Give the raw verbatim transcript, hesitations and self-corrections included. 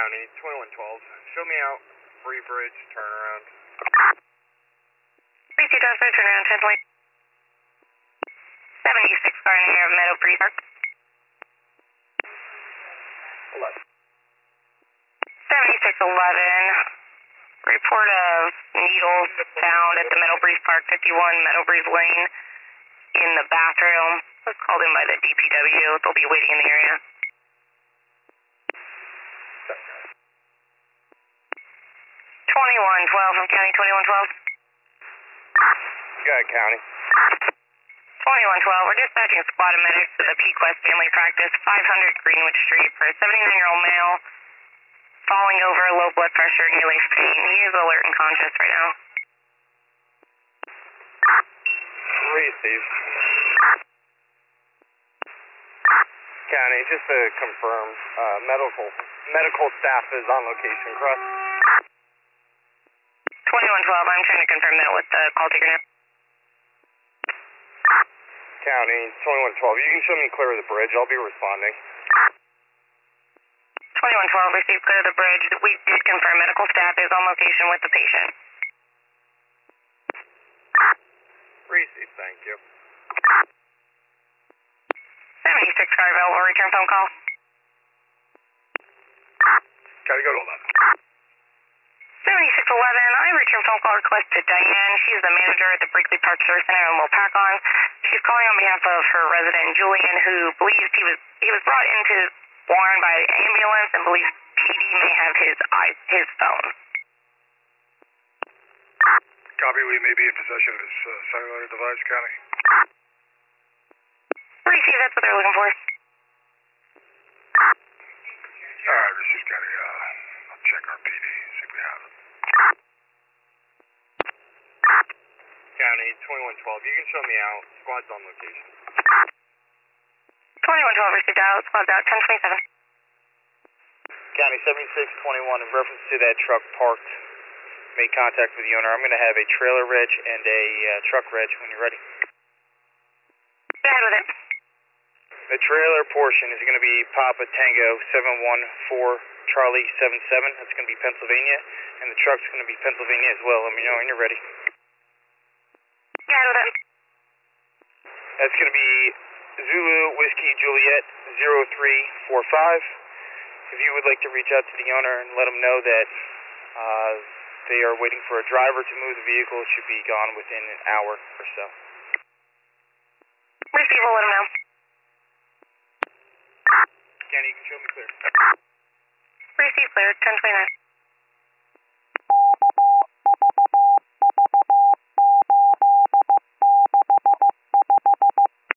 County, twenty-one twelve. Show me out. Free bridge, turnaround. three two Delta, turnaround ten point. seventy-six car in the air of Meadow Breeze Park. eleven. seventy-six eleven. Report of needles found at the Meadow Breeze Park, fifty-one Meadow Breeze Lane in the bathroom. Was called in by the D P W. They'll be waiting in the area. twenty-one twelve from County, twenty-one twelve. Go ahead, County. twenty-one twelve, we're dispatching squad of medics to the Pequest Family Practice, five hundred Greenwood Street, for a seventy-nine-year-old male falling over, low blood pressure, nearly faint. He is alert and conscious right now. Receive. County, just to confirm, uh, medical medical staff is on location, correct? twenty-one twelve, I'm trying to confirm that with the call taker now. County, twenty-one twelve, you can show me clear of the bridge. I'll be responding. twenty-one twelve, received clear of the bridge. We did confirm medical staff is on location with the patient. Receive, thank you. seventy-six car available, return phone call. Gotta go to eleven. seventy-six eleven, I return phone call request to Diane. She's the manager at the Brinkley Park Service Center in Lopakon. She's calling on behalf of her resident Julian, who believes he was he was brought into Warren by ambulance and believes P D may have his eye, his phone. Copy, we may be in possession of his uh, cellular device, County. Receive, that's what they're looking for. Alright, receive, County. Uh, I'll check our P D, see if we have it. County, twenty-one twelve, you can show me out. Squad's on location. twenty-one twelve, received out, squad's out, ten twenty-seven. County, seventy-six twenty-one, in reference to that truck parked, made contact with the owner. I'm going to have a trailer reg and a uh, truck reg when you're ready. Go ahead with it. The trailer portion is going to be Papa Tango seven one four Charlie seven seven. That's going to be Pennsylvania. And the truck's going to be Pennsylvania as well. Let me know when you're ready. Go ahead with it. That's going to be Zulu Whiskey Juliet zero three four five. If you would like to reach out to the owner and let him know that uh, they are waiting for a driver to move the vehicle, it should be gone within an hour or so. Receive, we'll let him know. Kenny, you can show me clear. Receive clear, ten twenty-nine.